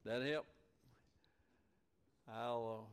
That help? I'll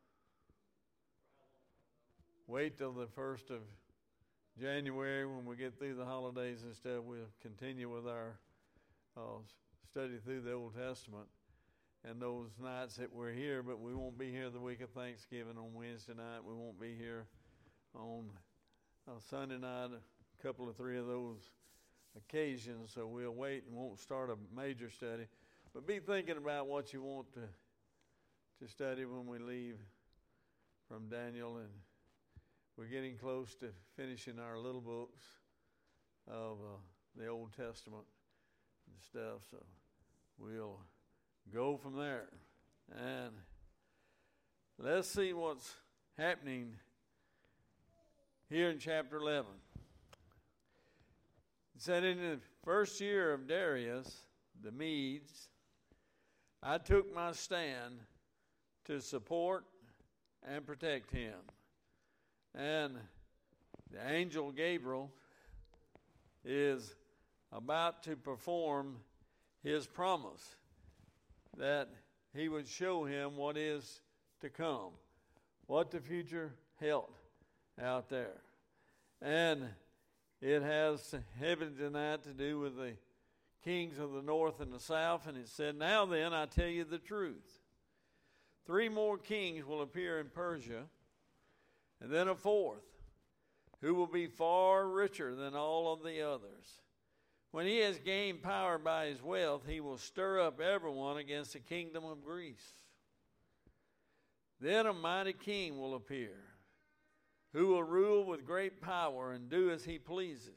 wait till the 1st of January when we get through the holidays and stuff. We'll continue with our study through the Old Testament and those nights that we're here, but we won't be here the week of Thanksgiving on Wednesday night. We won't be here on Sunday night, a couple of three of those occasions, so we'll wait and won't start a major study. But be thinking about what you want to study when we leave from Daniel, and we're getting close to finishing our little books of the Old Testament and stuff, so we'll go from there. And let's see what's happening here in chapter 11. It said, in the first year of Darius, the Medes, I took my stand to support and protect him. And the angel Gabriel is about to perform his promise that he would show him what is to come, what the future held out there. And it has heavy than that to do with the kings of the north and the south. And it said, now then, I tell you the truth. 3 more kings will appear in Persia, and then a 4th, who will be far richer than all of the others. When he has gained power by his wealth, he will stir up everyone against the kingdom of Greece. Then a mighty king will appear, who will rule with great power and do as he pleases.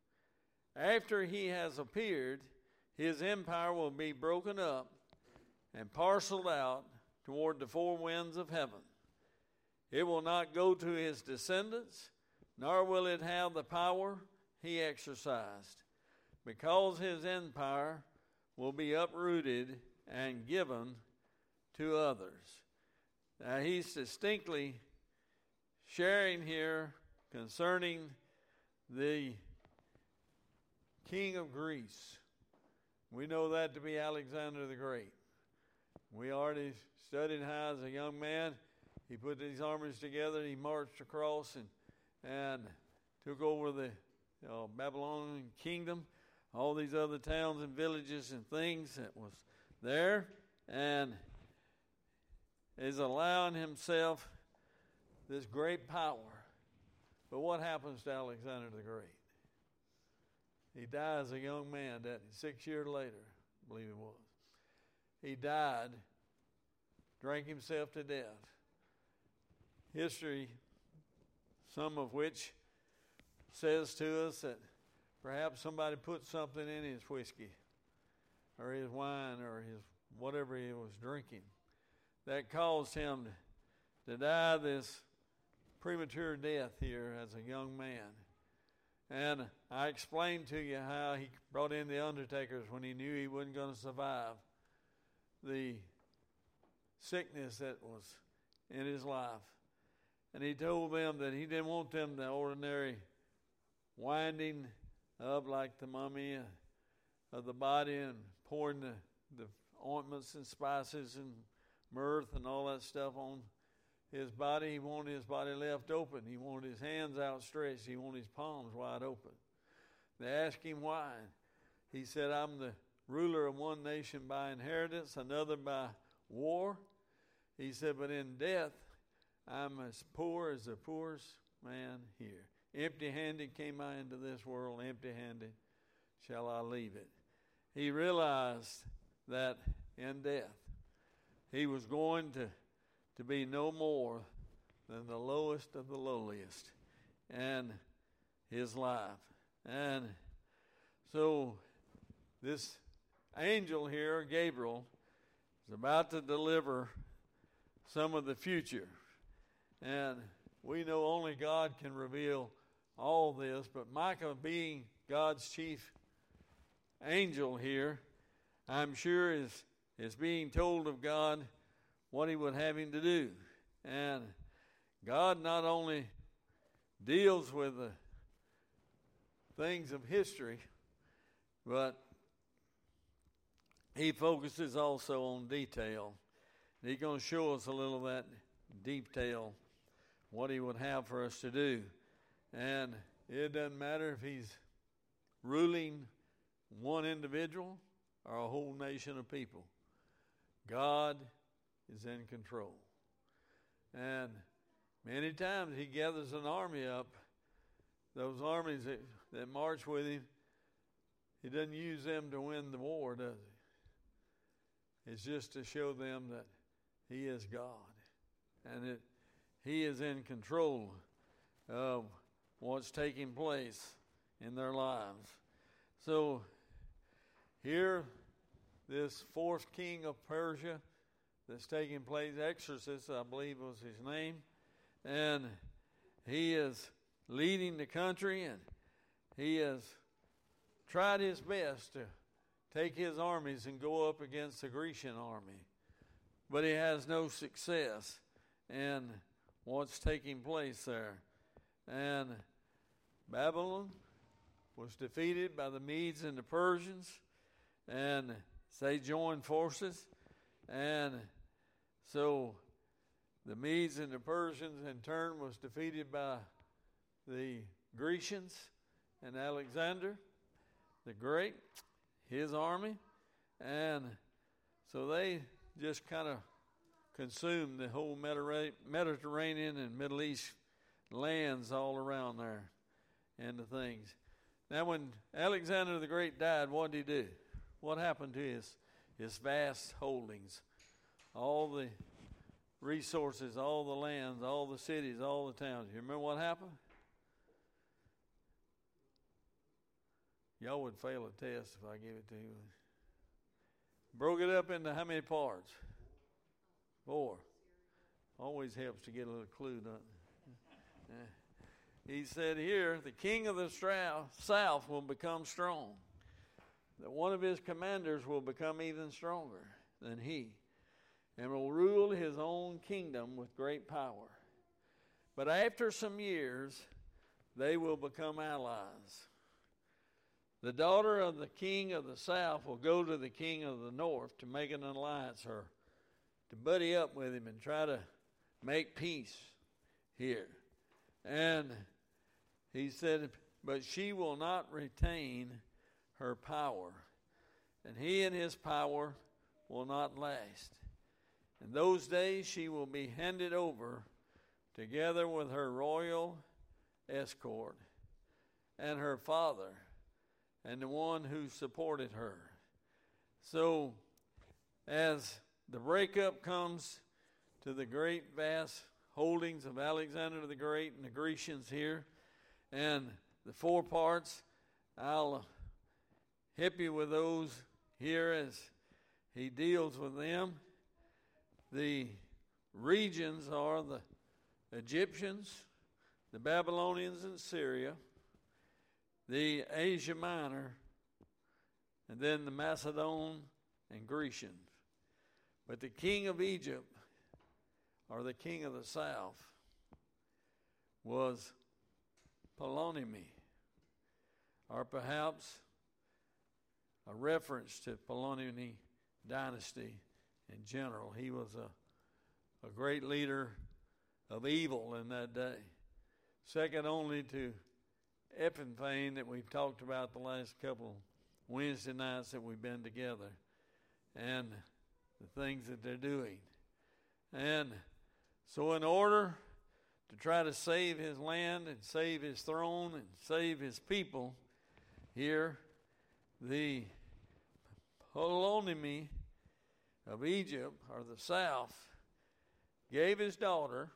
After he has appeared, his empire will be broken up and parceled out toward the 4 winds of heaven. It will not go to his descendants, nor will it have the power he exercised, because his empire will be uprooted and given to others. Now he's distinctly sharing here concerning the king of Greece. We know that to be Alexander the Great. We already studied how as a young man he put these armies together. He marched across and took over the Babylonian kingdom, all these other towns and villages and things that was there, and is allowing himself this great power. But what happens to Alexander the Great? He dies a young man, doesn't he? 6 years later, I believe it was. He died, drank himself to death. History, some of which says to us that perhaps somebody put something in his whiskey or his wine or his whatever he was drinking that caused him to die this premature death here as a young man. And I explained to you how he brought in the undertakers when he knew he wasn't going to survive the sickness that was in his life. And he told them that he didn't want them the ordinary winding up like the mummy of the body and pouring the ointments and spices and myrrh and all that stuff on his body. He wanted his body left open. He wanted his hands outstretched. He wanted his palms wide open. They asked him why. He said, I'm the ruler of one nation by inheritance, another by war. He said, but in death, I'm as poor as the poorest man here. Empty-handed came I into this world, empty-handed shall I leave it. He realized that in death, he was going to be no more than the lowest of the lowliest in his life. And so this angel here, Gabriel, is about to deliver some of the future. And we know only God can reveal all this, but Micah, being God's chief angel here, I'm sure is being told of God what he would have him to do. And God not only deals with the things of history, but he focuses also on detail. He's going to show us a little of that detail, what he would have for us to do. And it doesn't matter if he's ruling one individual or a whole nation of people. God is in control. And many times he gathers an army up. Those armies that march with him, he doesn't use them to win the war, does he? It's just to show them that he is God and that he is in control of what's taking place in their lives. So here, this fourth king of Persia that's taking place, Xerxes, I believe was his name, and he is leading the country, and he has tried his best to take his armies and go up against the Grecian army. But he has no success in what's taking place there. And Babylon was defeated by the Medes and the Persians, and they joined forces. And so the Medes and the Persians in turn was defeated by the Grecians and Alexander the Great, his army. And so they just kind of consumed the whole Mediterranean and Middle East lands all around there and the things. Now when Alexander the Great died, what did he do? What happened to his vast holdings? All the resources, all the lands, all the cities, all the towns. You remember what happened? Y'all would fail a test if I gave it to you. Broke it up into how many parts? 4. Always helps to get a little clue, doesn't it? He said here, the king of the south will become strong. That one of his commanders will become even stronger than he, and will rule his own kingdom with great power. But after some years, they will become allies. The daughter of the king of the south will go to the king of the north to make an alliance, or to buddy up with him and try to make peace here. And he said, but she will not retain her power, and he and his power will not last. In those days she will be handed over together with her royal escort and her father and the one who supported her. So as the breakup comes to the great vast holdings of Alexander the Great and the Grecians here, and the 4 parts, I'll help you with those here as he deals with them. The regions are the Egyptians, the Babylonians and Syria, the Asia Minor, and then the Macedon and Grecians. But the king of Egypt, or the king of the south, was Ptolemy, or perhaps a reference to Ptolemy dynasty in general. He was a great leader of evil in that day, second only to Epiphanes that we've talked about the last couple Wednesday nights that we've been together, and the things that they're doing. And so in order to try to save his land and save his throne and save his people here, the Ptolemy of Egypt, or the south, gave his daughter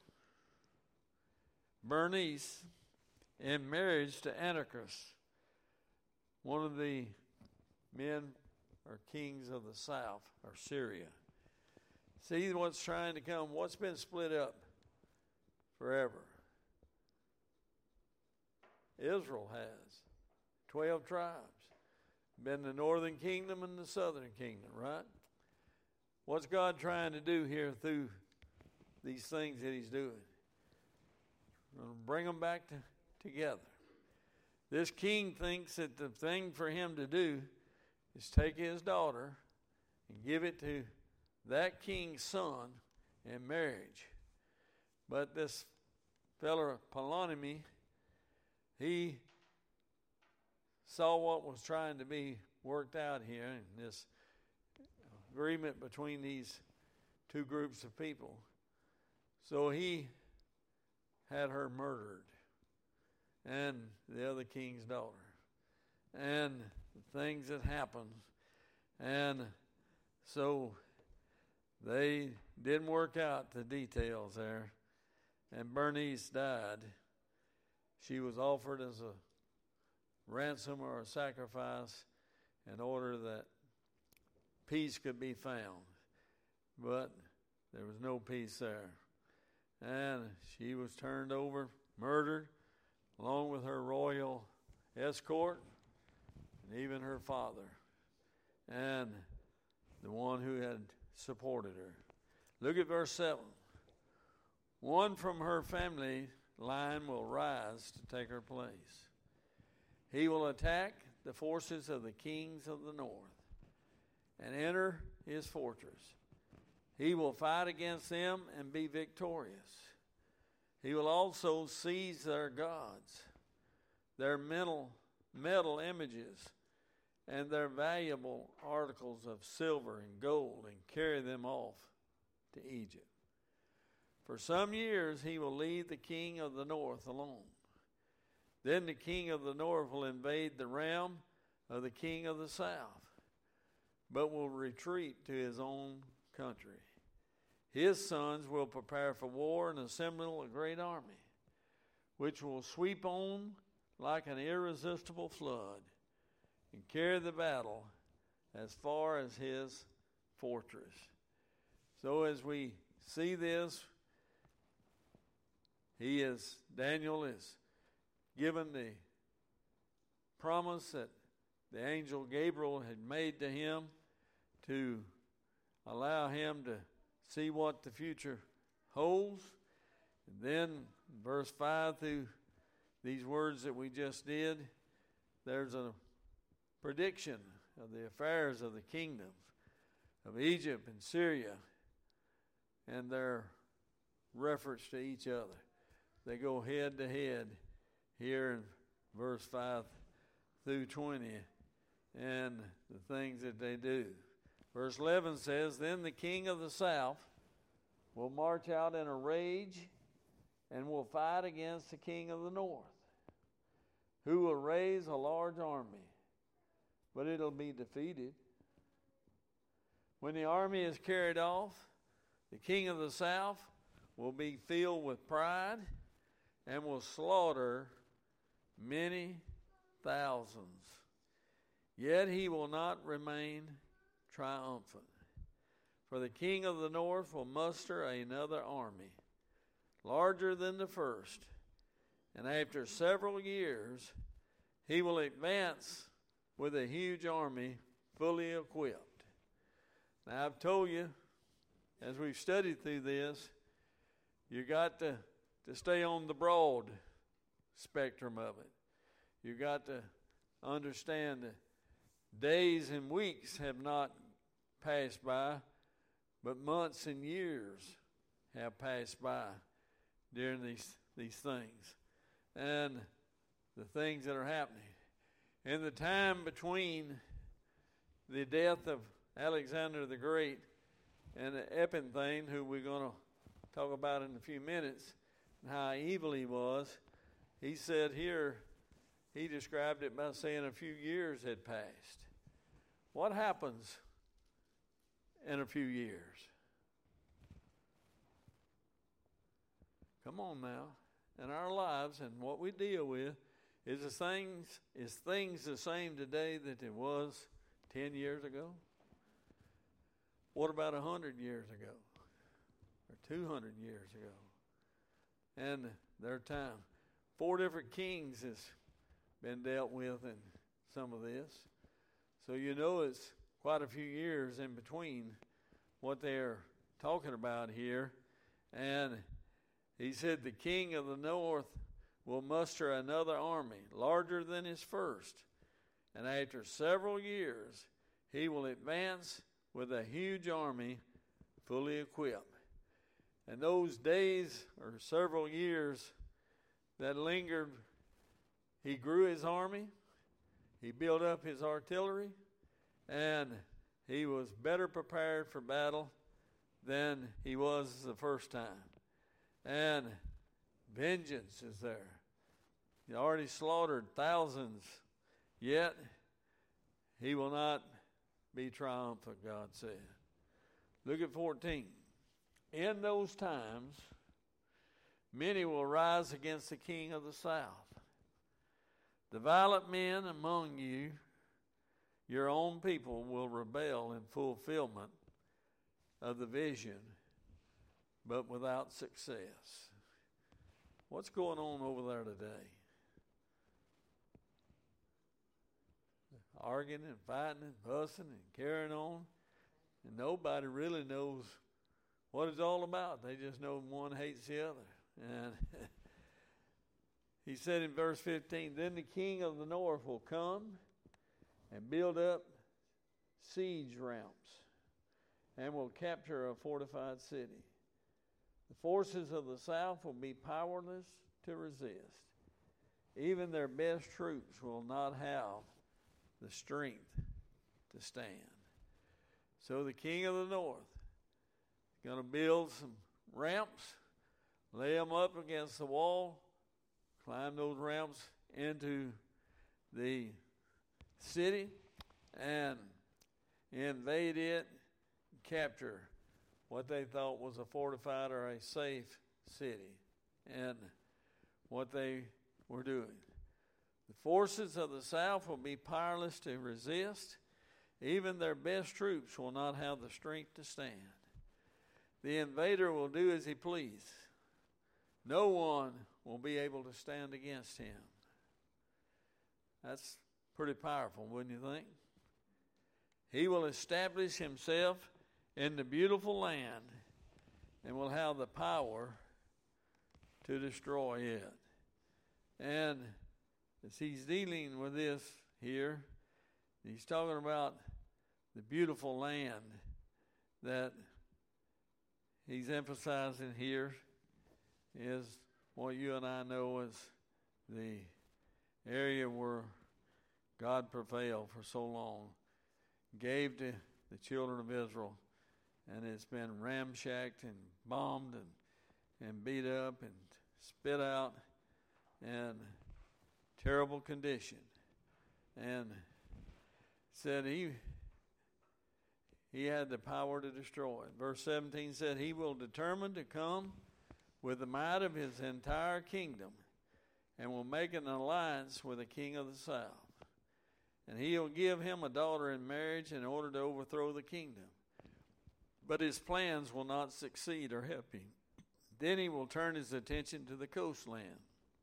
Bernice in marriage to Antiochus, one of the men or kings of the south, or Syria. See what's trying to come, what's been split up forever. Israel has 12 tribes. Been the northern kingdom and the southern kingdom, right? What's God trying to do here through these things that he's doing? Bring them back together. This king thinks that the thing for him to do is take his daughter and give it to that king's son in marriage. But this fellow Ptolemy, he saw what was trying to be worked out here in this agreement between these two groups of people. So he had her murdered, and the other king's daughter, and the things that happened. And so they didn't work out the details there, and Bernice died. She was offered as a ransom or a sacrifice in order that peace could be found. But there was no peace there. And she was turned over, murdered, along with her royal escort, and even her father, and the one who had supported her. Look at verse 7. One from her family line will rise to take her place. He will attack the forces of the kings of the north and enter his fortress. He will fight against them and be victorious. He will also seize their gods, their metal images, and their valuable articles of silver and gold, and carry them off to Egypt. For some years he will leave the king of the north alone. Then the king of the north will invade the realm of the king of the south, but will retreat to his own country. His sons will prepare for war and assemble a great army, which will sweep on like an irresistible flood and carry the battle as far as his fortress. So as we see this, Daniel is given the promise that the angel Gabriel had made to him to allow him to see what the future holds. And then verse 5 through these words that we just did, there's a prediction of the affairs of the kingdoms of Egypt and Syria and their reference to each other. They go head to head here in verse 5 through 20 and the things that they do. Verse 11 says, Then the king of the south will march out in a rage and will fight against the king of the north, who will raise a large army, but it'll be defeated. When the army is carried off, the king of the south will be filled with pride and will slaughter many thousands. Yet he will not remain triumphant. For the king of the north will muster another army, larger than the first, and after several years he will advance with a huge army fully equipped. Now I've told you, as we've studied through this, you got to stay on the broad spectrum of it. You got to understand that days and weeks have not passed by, but months and years have passed by during these things and the things that are happening. In the time between the death of Alexander the Great and Epiphanes, who we're going to talk about in a few minutes, and how evil he was, he said here, he described it by saying a few years had passed. What happens in a few years? Come on now. In our lives and what we deal with, is things the same today that it was 10 years ago? What about 100 years ago? Or 200 years ago? And their time. 4 different kings has been dealt with in some of this. So you know it's quite a few years in between what they're talking about here. And he said the king of the north will muster another army, larger than his first. And after several years, he will advance with a huge army fully equipped. And those days or several years that lingered, he grew his army, he built up his artillery, and he was better prepared for battle than he was the first time. And vengeance is there. He already slaughtered thousands, yet he will not be triumphant, God said. Look at 14. In those times, many will rise against the king of the south. The violent men among you, your own people, will rebel in fulfillment of the vision, but without success. What's going on over there today? Arguing and fighting and fussing and carrying on, and nobody really knows what it's all about. They just know one hates the other. And he said in verse 15, then the king of the north will come and build up siege ramps and will capture a fortified city. The forces of the south will be powerless to resist. Even their best troops will not have the strength to stand. So the king of the north is going to build some ramps, lay them up against the wall, climb those ramps into the city, and invade it, capture what they thought was a fortified or a safe city, and what they were doing. The forces of the south will be powerless to resist. Even their best troops will not have the strength to stand. The invader will do as he please. No one will be able to stand against him. That's pretty powerful, wouldn't you think? He will establish himself in the beautiful land and will have the power to destroy it. And as he's dealing with this here, he's talking about the beautiful land that he's emphasizing here is what you and I know as the area where God prevailed for so long, gave to the children of Israel, and it's been ramshacked and bombed and beat up and spit out and terrible condition. And said he had the power to destroy it. Verse 17 said, he will determine to come with the might of his entire kingdom and will make an alliance with the king of the south. And he'll give him a daughter in marriage in order to overthrow the kingdom. But his plans will not succeed or help him. Then he will turn his attention to the coastland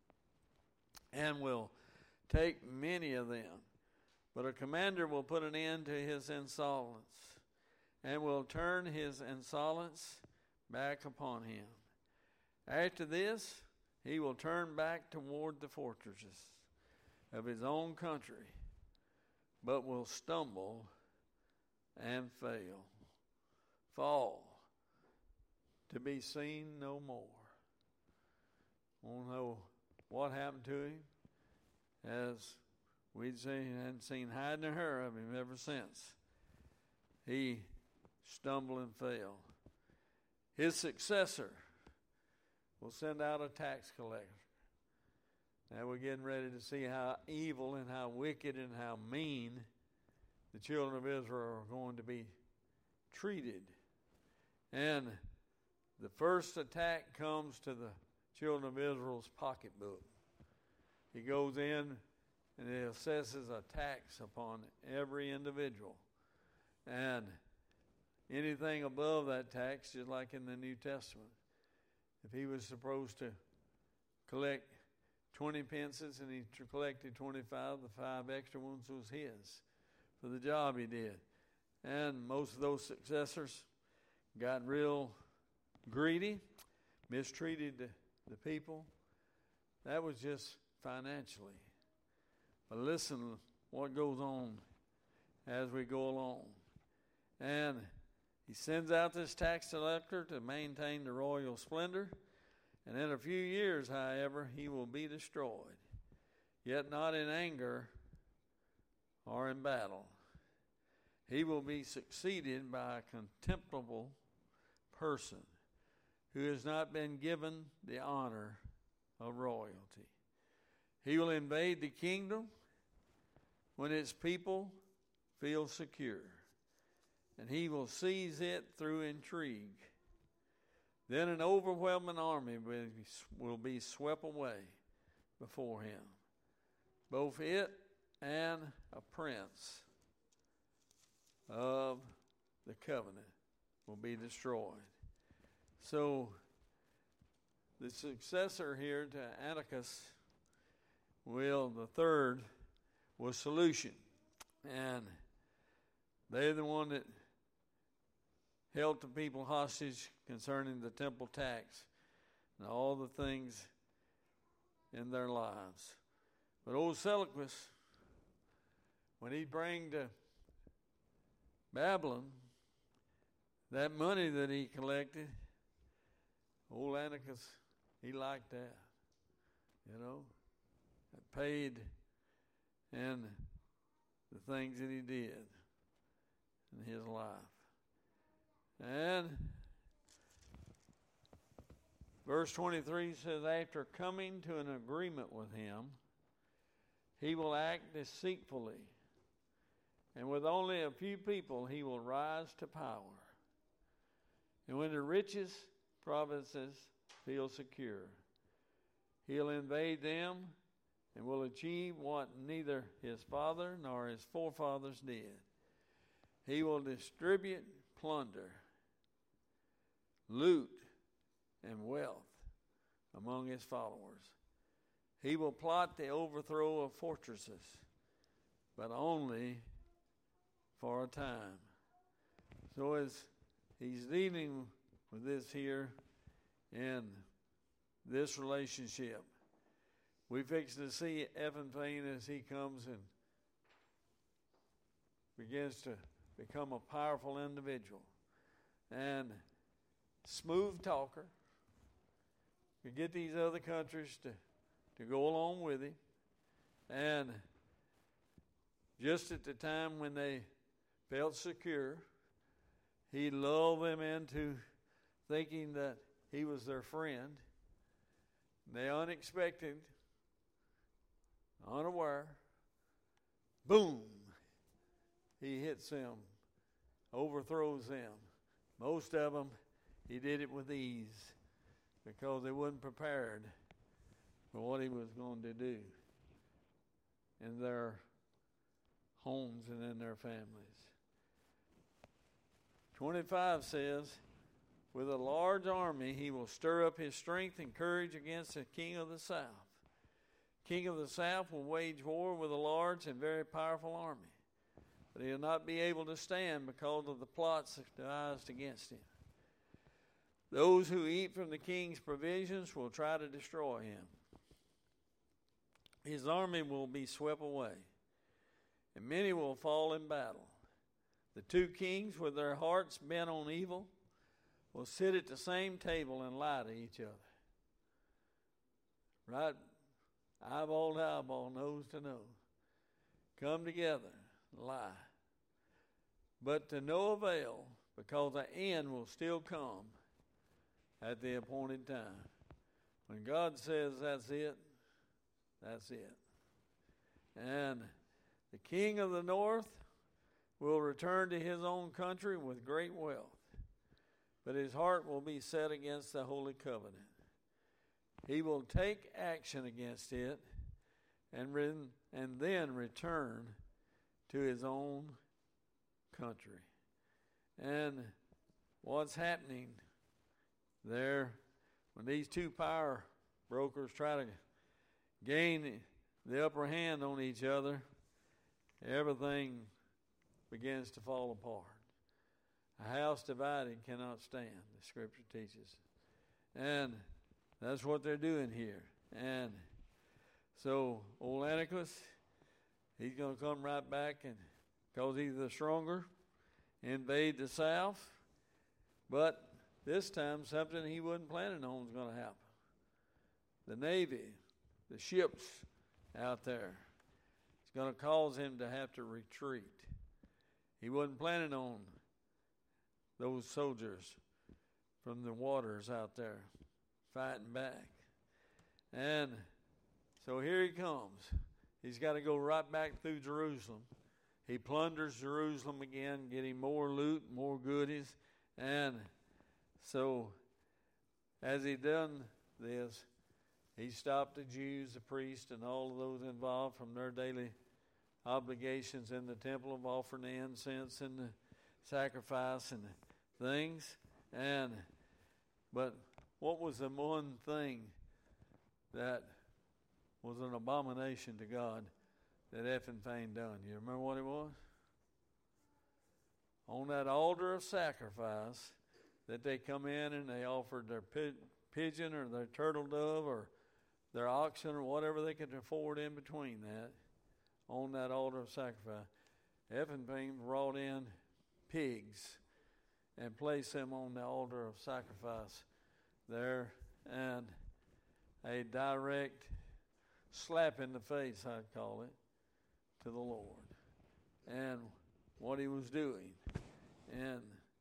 and will take many of them. But a commander will put an end to his insolence and will turn his insolence back upon him. After this, he will turn back toward the fortresses of his own country, but will stumble and fall, to be seen no more. Won't know what happened to him, as we'd say, hadn't seen hide nor hair of him ever since. He stumbled and fell. His successor will send out a tax collector. Now we're getting ready to see how evil and how wicked and how mean the children of Israel are going to be treated. And the first attack comes to the children of Israel's pocketbook. He goes in and he assesses a tax upon every individual. And anything above that tax, just like in the New Testament, if he was supposed to collect 20 pences and he collected 25, the 5 extra ones was his for the job he did. And most of those successors got real greedy, mistreated the people. That was just financially. But listen what goes on as we go along. And he sends out this tax collector to maintain the royal splendor. And in a few years, however, he will be destroyed, yet not in anger or in battle. He will be succeeded by a contemptible person who has not been given the honor of royalty. He will invade the kingdom when its people feel secure, and he will seize it through intrigue. Then an overwhelming army will be swept away before him, both it and a prince of the covenant will be destroyed. So the successor here to Antiochus the third, was Seleucus. And they're the one that held the people hostage concerning the temple tax and all the things in their lives. But old Seleucus, when he bring to Babylon that money that he collected, old Antiochus, he liked that, it paid in the things that he did in his life. And verse 23 says, after coming to an agreement with him, he will act deceitfully, and with only a few people he will rise to power. And when the richest provinces feel secure, he'll invade them and will achieve what neither his father nor his forefathers did. He will distribute plunder, loot, and wealth among his followers. He will plot the overthrow of fortresses, but only for a time. So as he's dealing with this here in this relationship, we fix to see Ephraim as he comes and begins to become a powerful individual and smooth talker. We get these other countries to go along with him. And just at the time when they felt secure, he lulled them into thinking that he was their friend. They unexpected, unaware, boom, he hits them, overthrows them. Most of them, he did it with ease because they wasn't prepared for what he was going to do in their homes and in their families. 25 says, with a large army he will stir up his strength and courage against the king of the south. King of the south will wage war with a large and very powerful army, but he will not be able to stand because of the plots devised against him. Those who eat from the king's provisions will try to destroy him. His army will be swept away, and many will fall in battle. The two kings, with their hearts bent on evil, will sit at the same table and lie to each other. Right? Eyeball to eyeball, nose to nose. Come together, lie. But to no avail, because the end will still come at the appointed time. When God says that's it, that's it. And the king of the north will return to his own country with great wealth, but his heart will be set against the holy covenant. He will take action against it and then return to his own country. And what's happening there, when these two power brokers try to gain the upper hand on each other, everything begins to fall apart. A house divided cannot stand, the scripture teaches. And that's what they're doing here. And so old Antiochus, he's going to come right back, and because he's the stronger invade the south. But this time, something he wasn't planning on was going to happen. The Navy, the ships out there, it's going to cause him to have to retreat. He wasn't planning on those soldiers from the waters out there fighting back. And so here he comes. He's got to go right back through Jerusalem. He plunders Jerusalem again, getting more loot, more goodies. And so as he done this, he stopped the Jews, the priests, and all of those involved from their daily obligations in the temple of offering the incense and the sacrifice and the things. But what was the one thing that was an abomination to God that Epiphanes done? You remember what it was? On that altar of sacrifice that they come in and they offered their pigeon or their turtle dove or their oxen or whatever they could afford in between that, on that altar of sacrifice, Epiphanes brought in pigs and placed them on the altar of sacrifice there, and a direct slap in the face, I'd call it, to the Lord and what he was doing in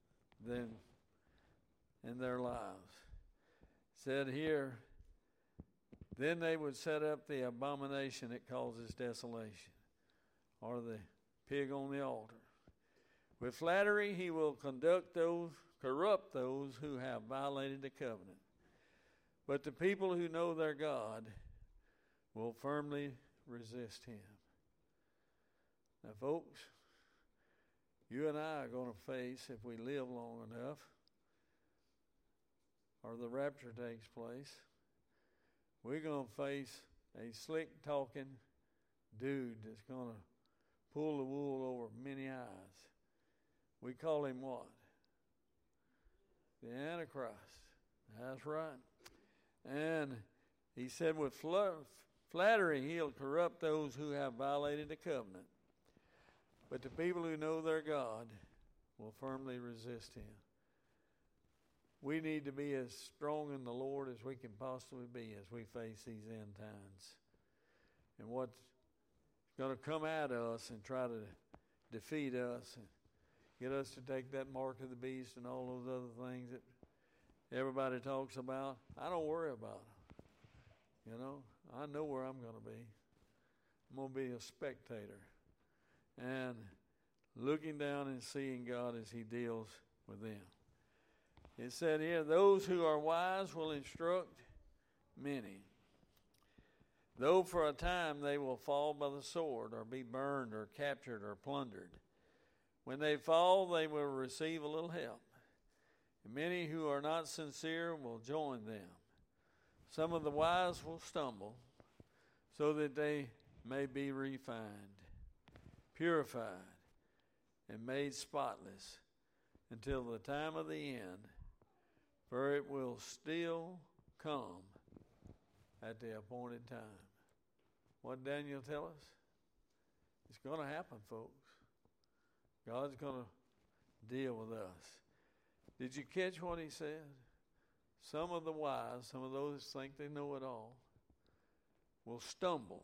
their lives. Said here, then they would set up the abomination that causes desolation, or the pig on the altar. With flattery he will corrupt those who have violated the covenant. But the people who know their God will firmly resist him. Now, folks, you and I are going to face, if we live long enough, or the rapture takes place, we're going to face a slick-talking dude that's going to pull the wool over many eyes. We call him what? The Antichrist. That's right. And he said, with flattery he'll corrupt those who have violated the covenant. But the people who know their God will firmly resist him. We need to be as strong in the Lord as we can possibly be as we face these end times. And what's going to come at us and try to defeat us and get us to take that mark of the beast and all those other things that everybody talks about, I don't worry about them. You know, I know where I'm going to be. I'm going to be a spectator and looking down and seeing God as he deals with them. It said here, those who are wise will instruct many. Though for a time they will fall by the sword or be burned or captured or plundered. When they fall, they will receive a little help. And many who are not sincere will join them. Some of the wise will stumble so that they may be refined, purified, and made spotless until the time of the end, for it will still come at the appointed time. What did Daniel tell us? It's going to happen, folks. God's going to deal with us. Did you catch what he said? Some of the wise, some of those think they know it all, will stumble.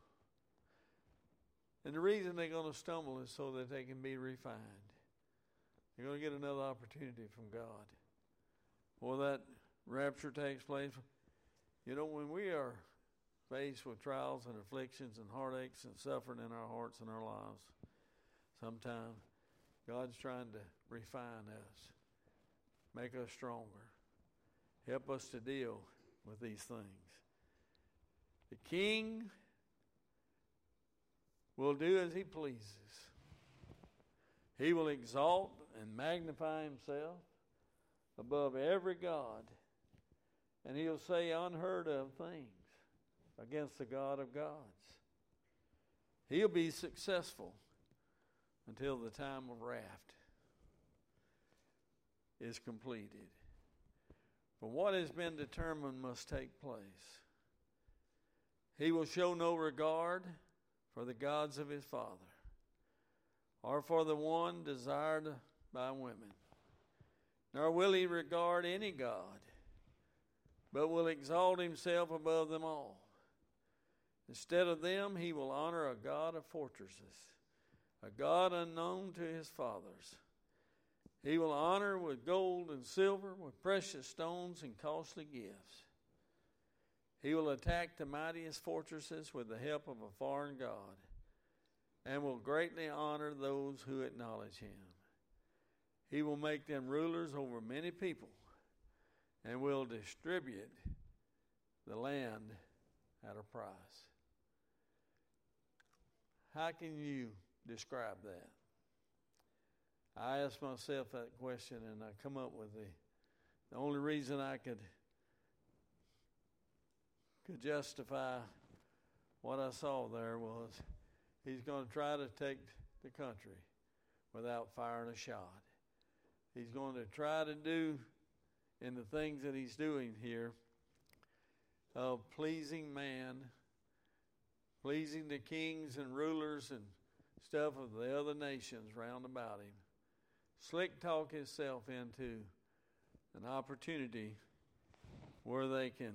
And the reason they're going to stumble is so that they can be refined. They're going to get another opportunity from God. Before that rapture takes place, you know, when we are faced with trials and afflictions and heartaches and suffering in our hearts and our lives, sometimes God's trying to refine us, make us stronger, help us to deal with these things. The king will do as he pleases. He will exalt and magnify himself above every god, and he'll say unheard of things against the God of gods. He'll be successful until the time of wrath is completed. But what has been determined must take place. He will show no regard for the gods of his father, or for the one desired by women, nor will he regard any god, but will exalt himself above them all. Instead of them, he will honor a god of fortresses, a god unknown to his fathers. He will honor with gold and silver, with precious stones and costly gifts. He will attack the mightiest fortresses with the help of a foreign god, and will greatly honor those who acknowledge him. He will make them rulers over many people, and will distribute the land at a price. How can you describe that? I asked myself that question, and I come up with the only reason I could justify what I saw there was he's going to try to take the country without firing a shot. He's going to try to do in the things that he's doing here of pleasing man, pleasing the kings and rulers and stuff of the other nations round about him. Slick talk himself into an opportunity where they can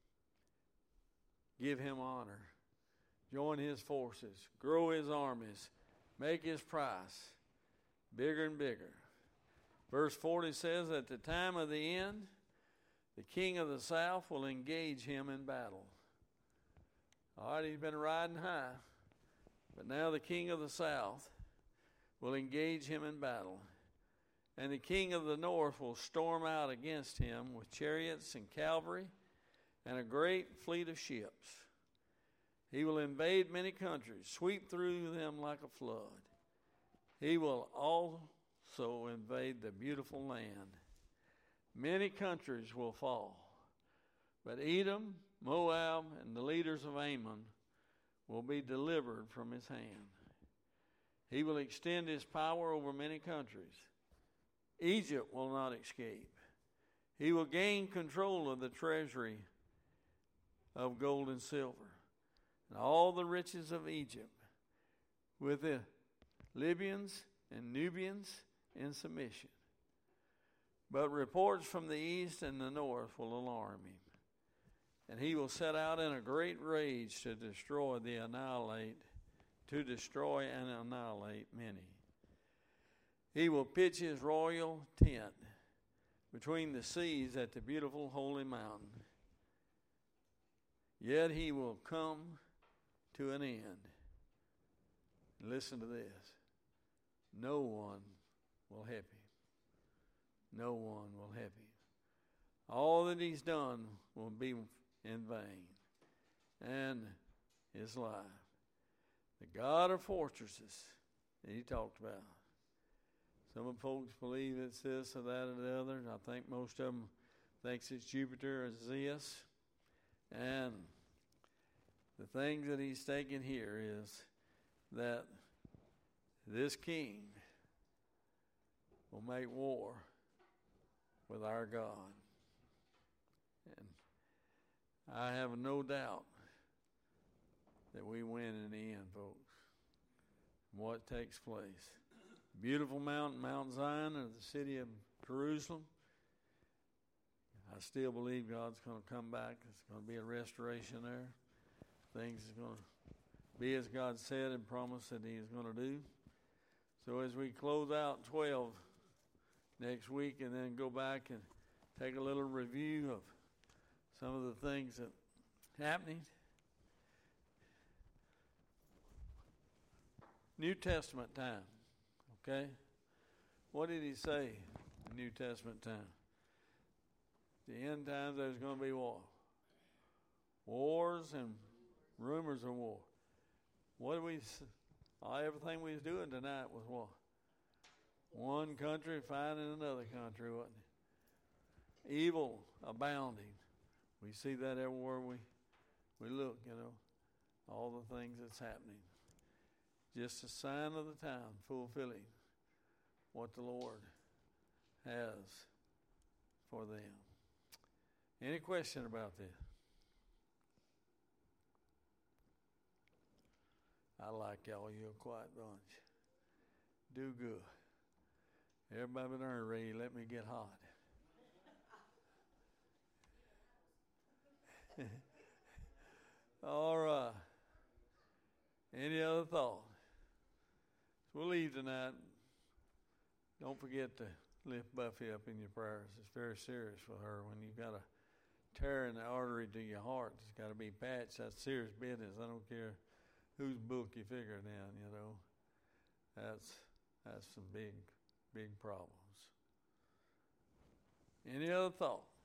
give him honor, join his forces, grow his armies, make his price bigger and bigger. Verse 40 says, at the time of the end, the king of the south will engage him in battle. All right, he's been riding high, but now the king of the south will engage him in battle. And the king of the north will storm out against him with chariots and cavalry and a great fleet of ships. He will invade many countries, sweep through them like a flood. He will also invade the beautiful land. Many countries will fall, but Edom, Moab, and the leaders of Ammon will be delivered from his hand. He will extend his power over many countries. Egypt will not escape. He will gain control of the treasury of gold and silver, and all the riches of Egypt, with the Libyans and Nubians in submission. But reports from the east and the north will alarm him, and he will set out in a great rage to destroy and annihilate many. He will pitch his royal tent between the seas at the beautiful holy mountain. Yet he will come to an end. Listen to this. No one will help him. No one will help him. All that he's done will be in vain. And his life. The God of fortresses that he talked about. Some folks believe it's this or that or the other. I think most of them thinks it's Jupiter or Zeus. And the thing that he's taking here is that this king will make war with our God. And I have no doubt that we win in the end, folks. What takes place. Beautiful mountain, Mount Zion, or the city of Jerusalem. I still believe God's going to come back. There's going to be a restoration there. Things are going to be as God said and promised that he is going to do. So as we close out 12 next week and then go back and take a little review of some of the things that are happening. New Testament time. Okay? What did he say in New Testament time? The end times there's going to be war. Wars and rumors of war. What did we everything we was doing tonight was what? One country fighting another country, wasn't it? Evil abounding. We see that everywhere we look, all the things that's happening. Just a sign of the time, fulfilling what the Lord has for them. Any question about this? I like y'all. You're a quiet bunch. Do good. Everybody but her, Ray, let me get hot. All right. Any other thought? So we'll leave tonight. Don't forget to lift Buffy up in your prayers. It's very serious with her. When you've got a tear in the artery to your heart, it's got to be patched. That's serious business. I don't care whose book you figure it in, you know. That's some big problems. Any other thought?